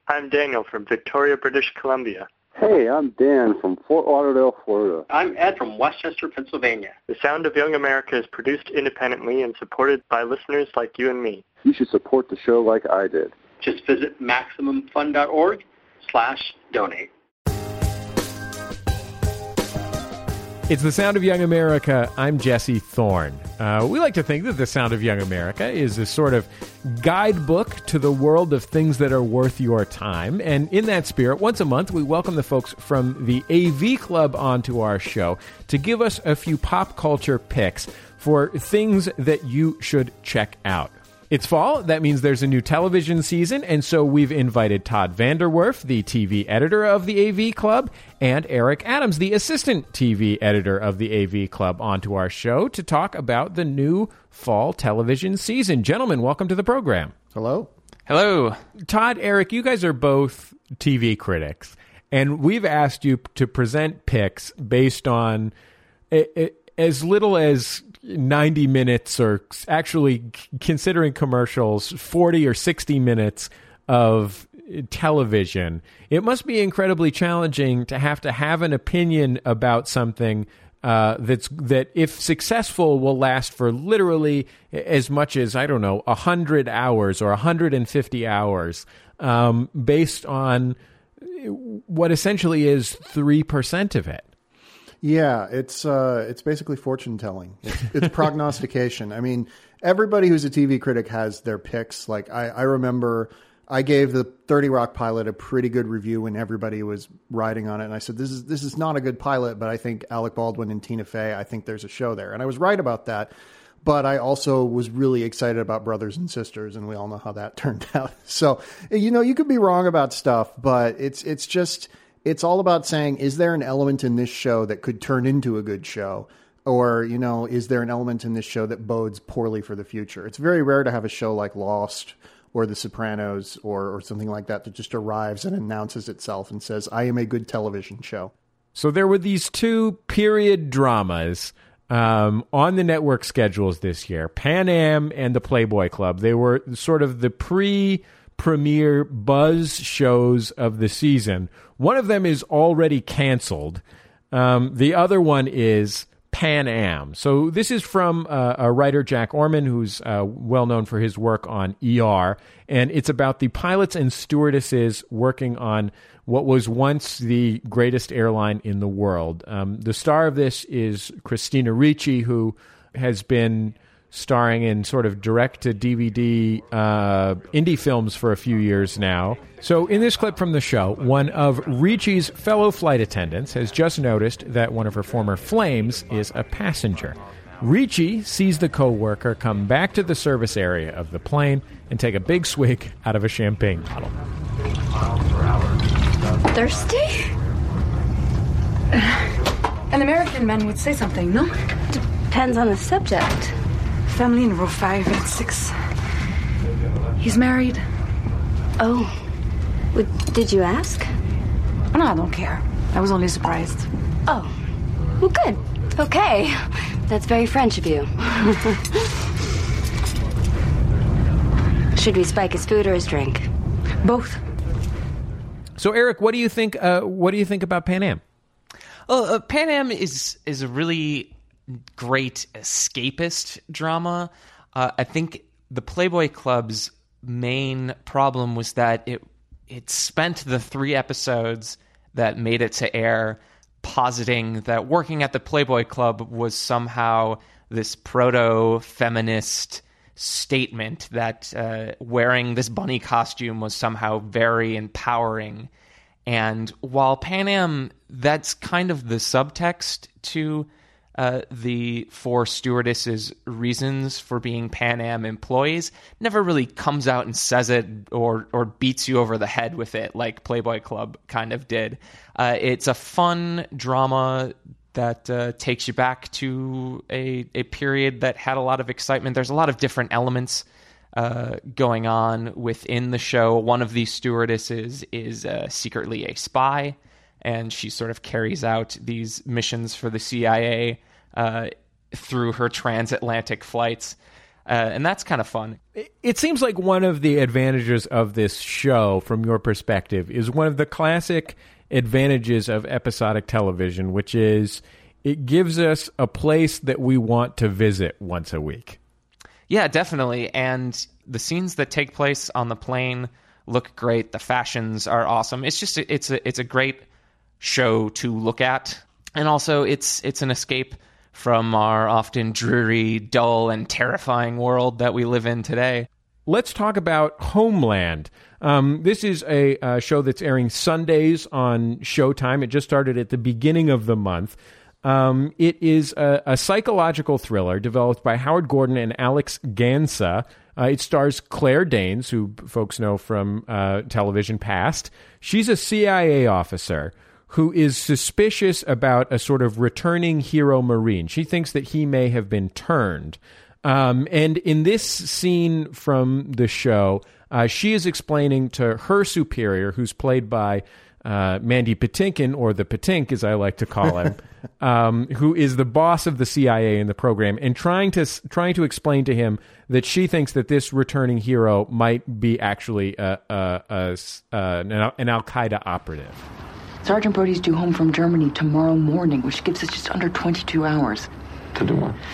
I'm Daniel from Victoria, British Columbia. Hey, I'm Dan from Fort Lauderdale, Florida. I'm Ed from Westchester, Pennsylvania. The Sound of Young America is produced independently and supported by listeners like you and me. You should support the show like I did. Just visit MaximumFun.org/donate. It's The Sound of Young America. I'm Jesse Thorne. We like to think that The Sound of Young America is a sort of guidebook to the world of things that are worth your time. And in that spirit, once a month, we welcome the folks from the AV Club onto our show to give us a few pop culture picks for things that you should check out. It's fall. That means there's a new television season, and so we've invited Todd Vanderwerf, the TV editor of the AV Club, and Eric Adams, the assistant TV editor of the AV Club, onto our show to talk about the new fall television season. Gentlemen, welcome to the program. Hello. Hello. Todd, Eric, you guys are both TV critics, and we've asked you to present picks based on as little as 90 minutes, or actually, considering commercials, 40 or 60 minutes of television. It must be incredibly challenging to have an opinion about something that, if successful, will last for literally as much as, 100 hours or 150 hours, based on what essentially is 3% of it. Yeah, it's basically fortune telling. It's prognostication. I mean, everybody who's a TV critic has their picks. Like I remember I gave the 30 Rock pilot a pretty good review when everybody was riding on it, and I said this is not a good pilot, but I think Alec Baldwin and Tina Fey, I think there's a show there, and I was right about that. But I also was really excited about Brothers and Sisters, and we all know how that turned out. So you could be wrong about stuff, but it's all about saying, is there an element in this show that could turn into a good show? Or, is there an element in this show that bodes poorly for the future? It's very rare to have a show like Lost or The Sopranos or something like that just arrives and announces itself and says, I am a good television show. So there were these two period dramas on the network schedules this year, Pan Am and the Playboy Club. They were sort of the premier buzz shows of the season. One of them is already canceled. The other one is Pan Am. So this is from a writer, Jack Orman, who's well known for his work on ER, and it's about the pilots and stewardesses working on what was once the greatest airline in the world. The star of this is Christina Ricci, who has been starring in sort of direct-to-DVD indie films for a few years now. So in this clip from the show, one of Ricci's fellow flight attendants has just noticed that one of her former flames is a passenger. Ricci sees the co-worker come back to the service area of the plane and take a big swig out of a champagne bottle. Thirsty? An American man would say something, no? Depends on the subject. Family in row 5 and 6. He's married. Oh. Did you ask? Oh, no, I don't care. I was only surprised. Oh. Well, good. Okay. That's very French of you. Should we spike his food or his drink? Both. So, Eric, what do you think? What do you think about Pan Am? Pan Am is a really great escapist drama. I think the Playboy Club's main problem was that it spent the 3 episodes that made it to air positing that working at the Playboy Club was somehow this proto-feminist statement, that wearing this bunny costume was somehow very empowering. And while Pan Am, that's kind of the subtext to the 4 stewardesses' reasons for being Pan Am employees, never really comes out and says it or beats you over the head with it like Playboy Club kind of did. It's a fun drama that takes you back to a period that had a lot of excitement. There's a lot of different elements going on within the show. One of these stewardesses is secretly a spy, and she sort of carries out these missions for the CIA through her transatlantic flights. And that's kind of fun. It seems like one of the advantages of this show, from your perspective, is one of the classic advantages of episodic television, which is it gives us a place that we want to visit once a week. Yeah, definitely. And the scenes that take place on the plane look great. The fashions are awesome. It's just it's a great show to look at. And also it's an escape from our often dreary, dull, and terrifying world that we live in today. Let's talk about Homeland. This is a show that's airing Sundays on Showtime. It just started at the beginning of the month. It is a psychological thriller developed by Howard Gordon and Alex Gansa. It stars Claire Danes, who folks know from television past. She's a CIA officer who is suspicious about a sort of returning hero Marine. She thinks that he may have been turned. And in this scene from the show, she is explaining to her superior, who's played by Mandy Patinkin, or the Patink, as I like to call him, who is the boss of the CIA in the program, and trying to explain to him that she thinks that this returning hero might be actually an Al-Qaeda operative. Sergeant Brody's due home from Germany tomorrow morning, which gives us just under 22 hours. To do what?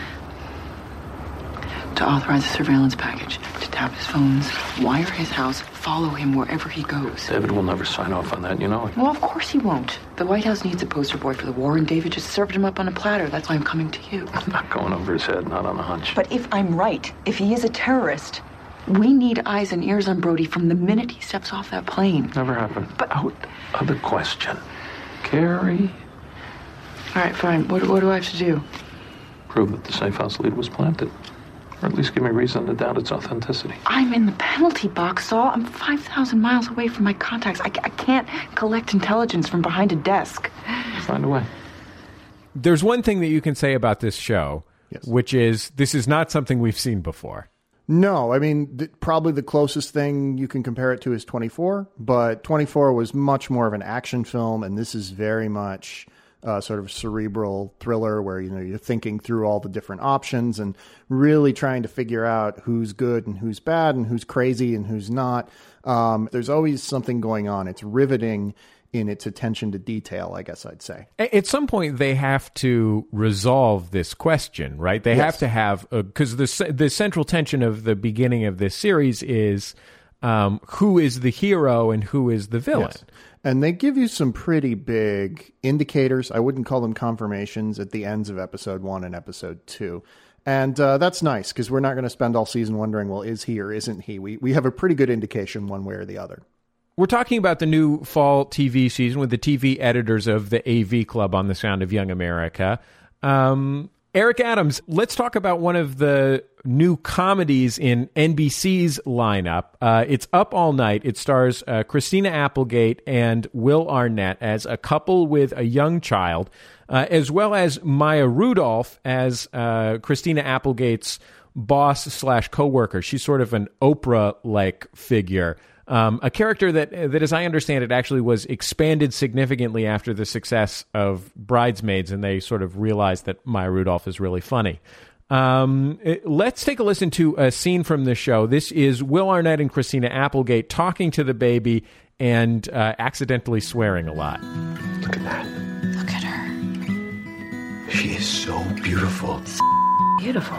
To authorize a surveillance package, to tap his phones, wire his house, follow him wherever he goes. David will never sign off on that, you know it. Well, of course he won't. The White House needs a poster boy for the war, and David just served him up on a platter. That's why I'm coming to you. I'm not going over his head, not on a hunch. But if I'm right, if he is a terrorist, we need eyes and ears on Brody from the minute he steps off that plane. Never happened. But out of the question. Carrie? All right, fine. What do I have to do? Prove that the safe house lead was planted. Or at least give me reason to doubt its authenticity. I'm in the penalty box, Saul. I'm 5,000 miles away from my contacts. I can't collect intelligence from behind a desk. Find a way. There's one thing that you can say about this show, yes, which is this is not something we've seen before. No, I mean, probably the closest thing you can compare it to is 24, but 24 was much more of an action film, and this is very much sort of cerebral thriller where, you're thinking through all the different options and really trying to figure out who's good and who's bad and who's crazy and who's not. There's always something going on. It's riveting in its attention to detail, I guess I'd say. At some point, they have to resolve this question, right? They have to have, because the central tension of the beginning of this series is who is the hero and who is the villain. Yes. And they give you some pretty big indicators. I wouldn't call them confirmations at the ends of episode 1 and episode 2. And that's nice because we're not going to spend all season wondering, well, is he or isn't he? We have a pretty good indication one way or the other. We're talking about the new fall TV season with the TV editors of the AV Club on the Sound of Young America. Eric Adams, let's talk about one of the new comedies in NBC's lineup. It's Up All Night. It stars Christina Applegate and Will Arnett as a couple with a young child, as well as Maya Rudolph as Christina Applegate's boss / coworker. She's sort of an Oprah-like figure. A character that, as I understand it, actually was expanded significantly after the success of Bridesmaids, and they sort of realized that Maya Rudolph is really funny. Let's take a listen to a scene from the show. This is Will Arnett and Christina Applegate talking to the baby and accidentally swearing a lot. Look at that. Look at her. She is so beautiful. Beautiful.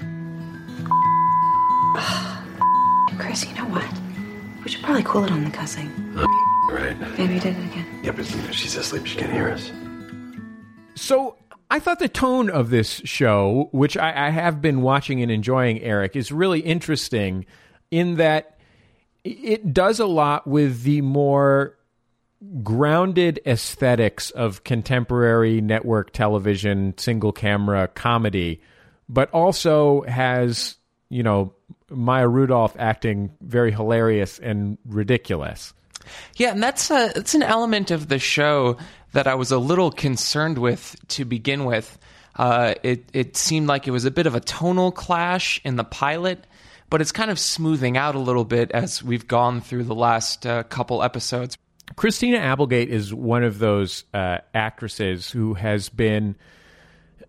Chris, you know what? We should probably cool it on the cussing. Right. Baby did it again. Yeah, but she's asleep. She can't hear us. So I thought the tone of this show, which I have been watching and enjoying, Eric, is really interesting in that it does a lot with the more grounded aesthetics of contemporary network television, single camera comedy, but also has, Maya Rudolph acting very hilarious and ridiculous. Yeah, and that's an element of the show that I was a little concerned with to begin with. It seemed like it was a bit of a tonal clash in the pilot, but it's kind of smoothing out a little bit as we've gone through the last couple episodes. Christina Applegate is one of those actresses who has been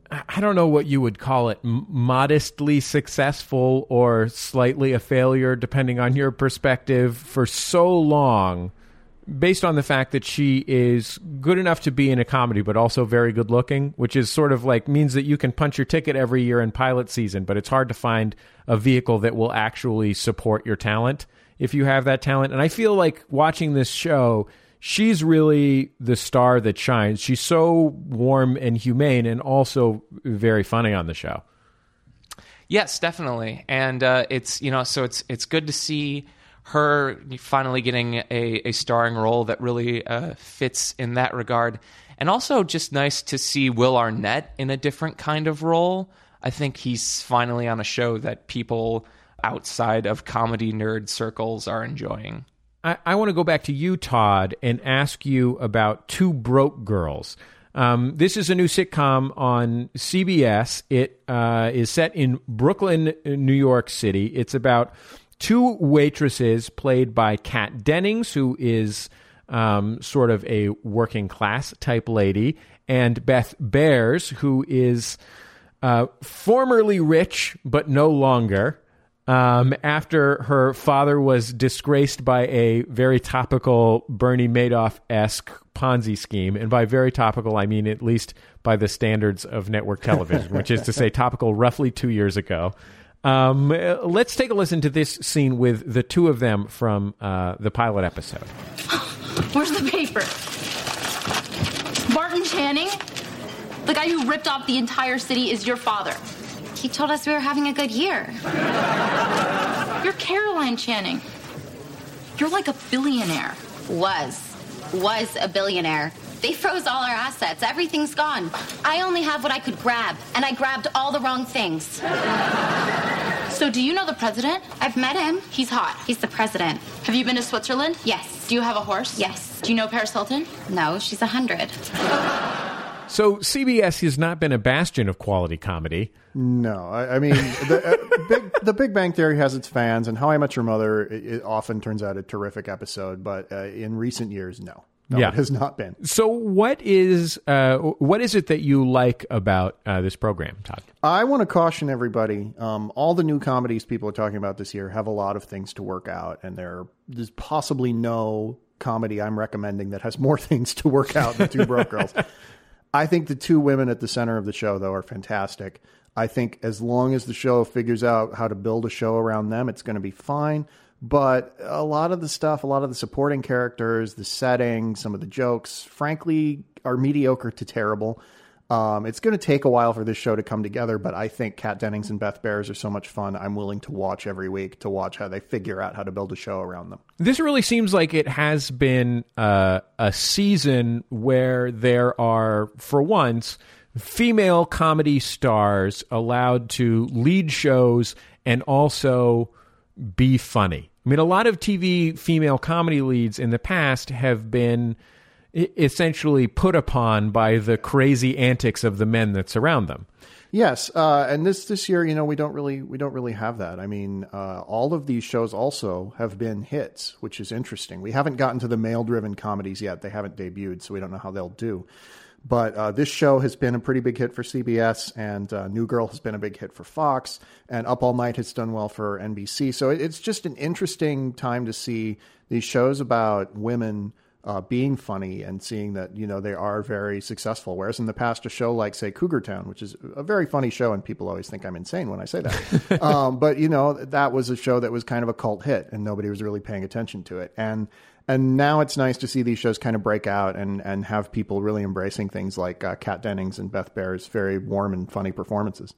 I don't know what you would call it, modestly successful or slightly a failure, depending on your perspective, for so long, based on the fact that she is good enough to be in a comedy, but also very good looking, which is sort of like means that you can punch your ticket every year in pilot season, but it's hard to find a vehicle that will actually support your talent if you have that talent. And I feel like watching this show, she's really the star that shines. She's so warm and humane and also very funny on the show. Yes, definitely. And it's good to see her finally getting a starring role that really fits in that regard. And also just nice to see Will Arnett in a different kind of role. I think he's finally on a show that people outside of comedy nerd circles are enjoying. I want to go back to you, Todd, and ask you about Two Broke Girls. This is a new sitcom on CBS. It is set in Brooklyn, New York City. It's about two waitresses played by Kat Dennings, who is sort of a working class type lady, and Beth Bears, who is formerly rich but no longer, after her father was disgraced by a very topical Bernie Madoff-esque Ponzi scheme. And by very topical, I mean at least by the standards of network television, which is to say topical roughly 2 years ago. Let's take a listen to this scene with the two of them from the pilot episode. Where's the paper? Martin Channing? The guy who ripped off the entire city is your father. He told us we were having a good year. You're Caroline Channing. You're like a billionaire. Was a billionaire. They froze all our assets. Everything's gone. I only have what I could grab, and I grabbed all the wrong things. So do you know the president? I've met him. He's hot. He's the president. Have you been to Switzerland? Yes. Do you have a horse? Yes. Do you know Paris Hilton? No, she's 100. So CBS has not been a bastion of quality comedy. No, I mean, the Big Bang Theory has its fans, and How I Met Your Mother it often turns out a terrific episode, but in recent years, no. No, it has not been. So what is it that you like about this program, Todd? I want to caution everybody. All the new comedies people are talking about this year have a lot of things to work out, and there's possibly no comedy I'm recommending that has more things to work out than Two Broke Girls. I think the two women at the center of the show, though, are fantastic. I think as long as the show figures out how to build a show around them, it's going to be fine. But a lot of the stuff, a lot of the supporting characters, the setting, some of the jokes, frankly, are mediocre to terrible. It's going to take a while for this show to come together, but I think Kat Dennings and Beth Bears are so much fun. I'm willing to watch every week to watch how they figure out how to build a show around them. This really seems like it has been a season where there are, for once, female comedy stars allowed to lead shows and also be funny. I mean, a lot of TV female comedy leads in the past have been essentially put upon by the crazy antics of the men that surround them. Yes, and this year, we don't really have that. I mean, all of these shows also have been hits, which is interesting. We haven't gotten to the male-driven comedies yet; they haven't debuted, so we don't know how they'll do. But this show has been a pretty big hit for CBS, and New Girl has been a big hit for Fox, and Up All Night has done well for NBC. So it's just an interesting time to see these shows about women being funny and seeing that, they are very successful. Whereas in the past, a show like, say, Cougar Town, which is a very funny show, and people always think I'm insane when I say that. But, that was a show that was kind of a cult hit, and nobody was really paying attention to it. And now it's nice to see these shows kind of break out and have people really embracing things like Kat Dennings and Beth Bears' very warm and funny performances.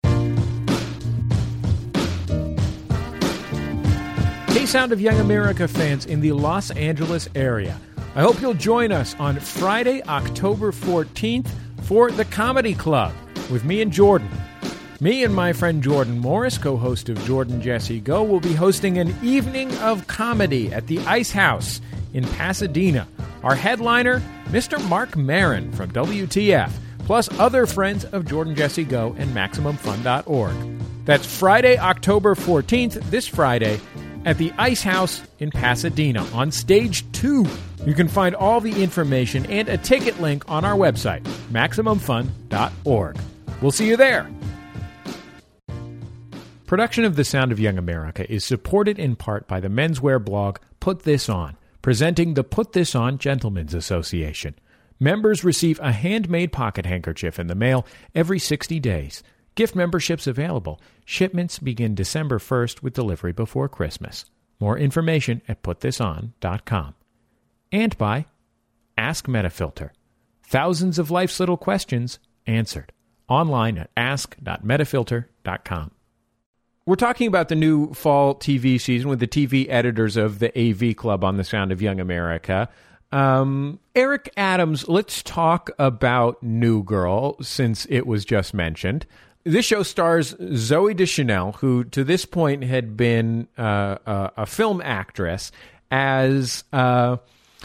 Hey, Sound of Young America fans in the Los Angeles area. I hope you'll join us on Friday, October 14th for the Comedy Club with me and Jordan. Me and my friend Jordan Morris, co-host of Jordan Jesse Go, will be hosting an evening of comedy at the Ice House in Pasadena. Our headliner, Mr. Mark Maron from WTF, plus other friends of Jordan Jesse Go and MaximumFun.org. That's Friday, October 14th, this Friday, at the Ice House in Pasadena on Stage 2. You can find all the information and a ticket link on our website, MaximumFun.org. We'll see you there. Production of The Sound of Young America is supported in part by the menswear blog Put This On, presenting the Put This On Gentlemen's Association. Members receive a handmade pocket handkerchief in the mail every 60 days. Gift memberships available. Shipments begin December 1st with delivery before Christmas. More information at putthison.com. And by Ask Metafilter. Thousands of life's little questions answered. Online at ask.metafilter.com. We're talking about the new fall TV season with the TV editors of the AV Club on The Sound of Young America. Eric Adams, let's talk about New Girl, since it was just mentioned. This show stars Zooey Deschanel, who to this point had been a film actress, as a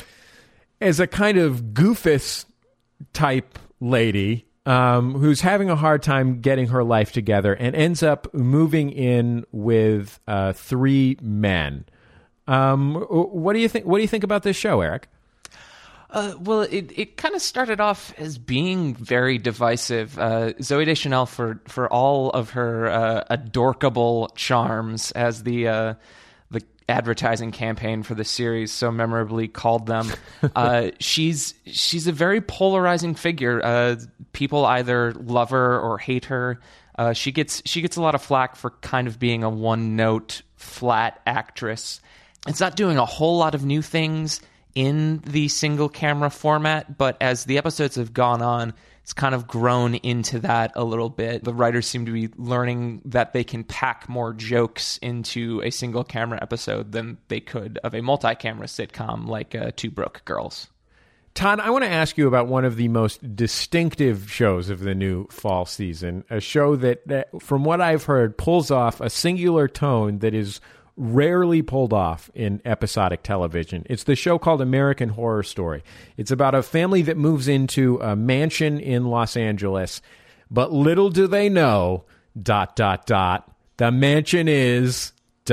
kind of goofus type lady who's having a hard time getting her life together and ends up moving in with three men. What do you think? What do you think about this show, Eric? Well, it kind of started off as being very divisive. Zooey Deschanel, for all of her adorkable charms, as the advertising campaign for the series so memorably called them, she's a very polarizing figure. People either love her or hate her. She gets a lot of flack for kind of being a one-note flat actress. It's not doing a whole lot of new things in the single camera format, but as the episodes have gone on, it's kind of grown into that a little bit. The writers seem to be learning that they can pack more jokes into a single camera episode than they could of a multi-camera sitcom like Two Broke Girls. Todd, I want to ask you about one of the most distinctive shows of the new fall season, a show that from what I've heard, pulls off a singular tone that is rarely pulled off in episodic television. It's the show called American Horror Story. It's about a family that moves into a mansion in Los Angeles, but little do they know, ... the mansion is ...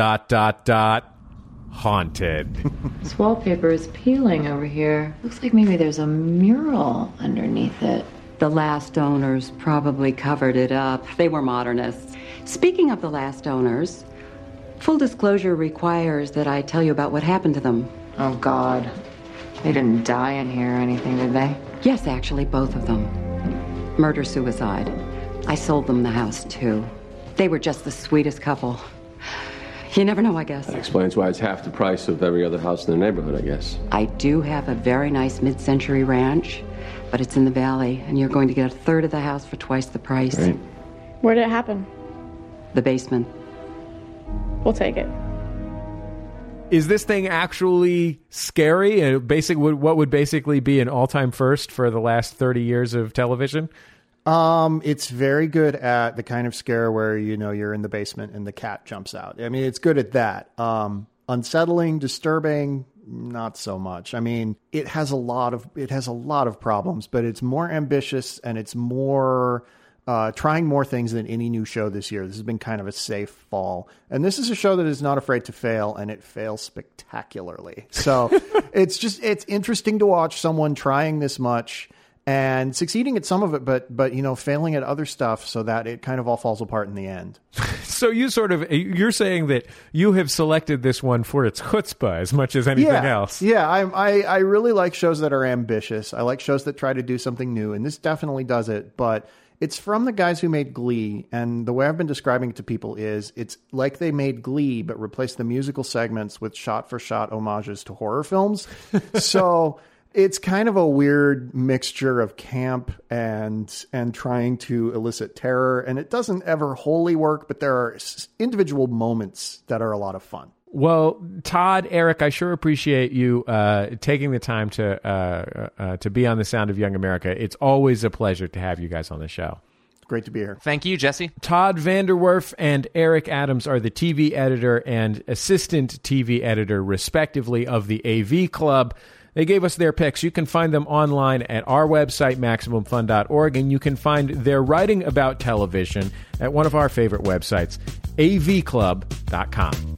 haunted. This wallpaper is peeling over here. Looks like maybe there's a mural underneath it. The last owners probably covered it up. They were modernists. Speaking of the last owners, full disclosure requires that I tell you about what happened to them. Oh, God. They didn't die in here or anything, did they? Yes, actually, both of them. Murder-suicide. I sold them the house, too. They were just the sweetest couple. You never know, I guess. That explains why it's half the price of every other house in the neighborhood, I guess. I do have a very nice mid-century ranch, but it's in the valley, and you're going to get a third of the house for twice the price. Right. Where did it happen? The basement. We'll take it. Is this thing actually scary? What would basically be an all-time first for the last 30 years of television? It's very good at the kind of scare where, you're in the basement and the cat jumps out. I mean, it's good at that. Unsettling, disturbing, not so much. I mean, it has a lot of problems, but it's more ambitious and it's more trying more things than any new show this year. This has been kind of a safe fall. And this is a show that is not afraid to fail, and it fails spectacularly. So it's interesting to watch someone trying this much and succeeding at some of it, but failing at other stuff so that it kind of all falls apart in the end. So you're saying that you have selected this one for its chutzpah as much as anything else. Yeah, I really like shows that are ambitious. I like shows that try to do something new, and this definitely does it, but it's from the guys who made Glee, and the way I've been describing it to people is it's like they made Glee, but replaced the musical segments with shot-for-shot homages to horror films. So it's kind of a weird mixture of camp and trying to elicit terror, and it doesn't ever wholly work, but there are individual moments that are a lot of fun. Well, Todd, Eric, I sure appreciate you taking the time to be on The Sound of Young America. It's always a pleasure to have you guys on the show. Great to be here. Thank you, Jesse. Todd Vanderwerf and Eric Adams are the TV editor and assistant TV editor, respectively, of the AV Club. They gave us their picks. You can find them online at our website, MaximumFun.org, and you can find their writing about television at one of our favorite websites, avclub.com.